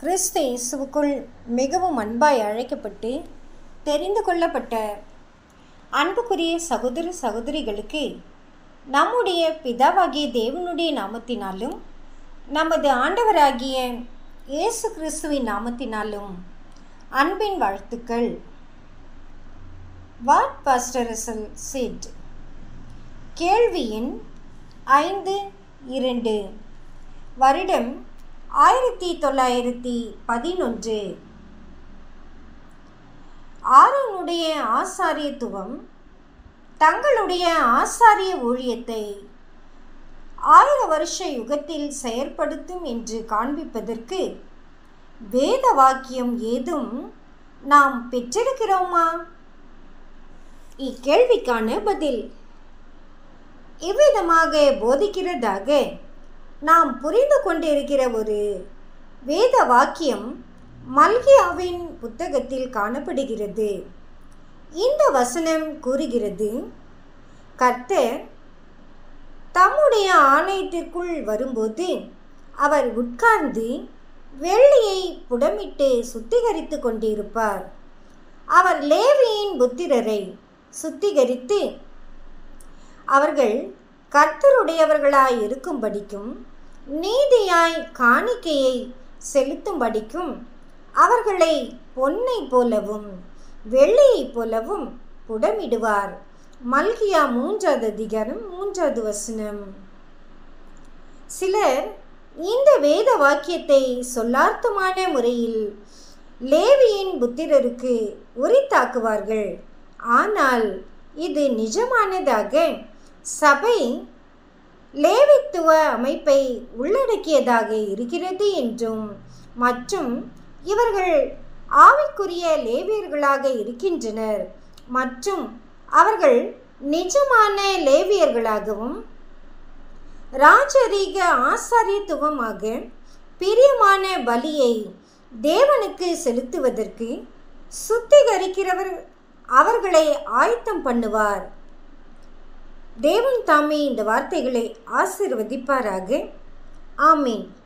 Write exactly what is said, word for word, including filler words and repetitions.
கிறிஸ்து இயேசுவுக்குள் மிகவும் அன்பாய் அழைக்கப்பட்டு தெரிந்து கொள்ளப்பட்ட அன்புக்குரிய சகோதர சகோதரிகளுக்கு நம்முடைய பிதாவாகிய தேவனுடைய நாமத்தினாலும் நமது ஆண்டவராகிய இயேசு கிறிஸ்துவின் நாமத்தினாலும் அன்பின் வாழ்த்துக்கள். What pastor Russell said. கேள்வியின் ஐந்து இரண்டு. வருடம் ஆயிரத்தி தொள்ளாயிரத்தி பதினொன்று. ஆரோனுடைய ஆசாரியத்துவம் தங்களுடைய ஆசாரிய ஊழியத்தை ஆயிர வருஷ யுகத்தில் செயற்படுத்தும் என்று காண்பிப்பதற்கு வேத வாக்கியம் ஏதும் நாம் பெற்றிருக்கிறோமா? இக்கேள்விக்கான பதில் இவ்விதமாக போதிக்கிறதாக நாம் புரிந்து கொண்டிருக்கிற ஒரு வேத வாக்கியம் மல்கியாவின் புத்தகத்தில் காணப்படுகிறது. இந்த வசனம் கூறுகிறது, கர்த்தர் தம்முடைய ஆலயத்திற்குள் வரும்போது அவர் உட்கார்ந்து வெள்ளியை புடமிட்டு சுத்திகரித்து கொண்டிருப்பார். அவர் லேவியின் புத்திரரை சுத்திகரித்து அவர்கள் கர்த்தருடையவர்களாய் இருக்கும்படிக்கும் நீதியாய் காணிக்கையை செலுத்தும்படிக்கும் அவர்களை பொன்னை போலவும் வெள்ளியை போலவும் புடமிடுவார். மல்கியா மூன்றாவது அதிகாரம் மூன்றாவது வசனம். சிலர் இந்த வேத வாக்கியத்தை சொல்லார்த்தமான முறையில் லேவியின் புத்திரருக்கு உரித்தாக்குவார்கள். ஆனால் இது நிஜமானதாக சபை லேவித்துவ அமைப்பை உள்ளடக்கியதாக இருக்கிறது என்றும் மற்றும் இவர்கள் ஆவிக்குரிய லேவியர்களாக இருக்கின்றனர் மற்றும் அவர்கள் நிஜமான லேவியர்களாகவும் ராஜரீக ஆசாரியத்துவமாக பிரியமான பலியை தேவனுக்கு செலுத்துவதற்கு சுத்திகரிக்கிறவர் அவர்களை ஆயத்தம் பண்ணுவார். தேவன் தாமே இந்த வார்த்தைகளை ஆசீர்வதிப்பாராக. ஆமீன்.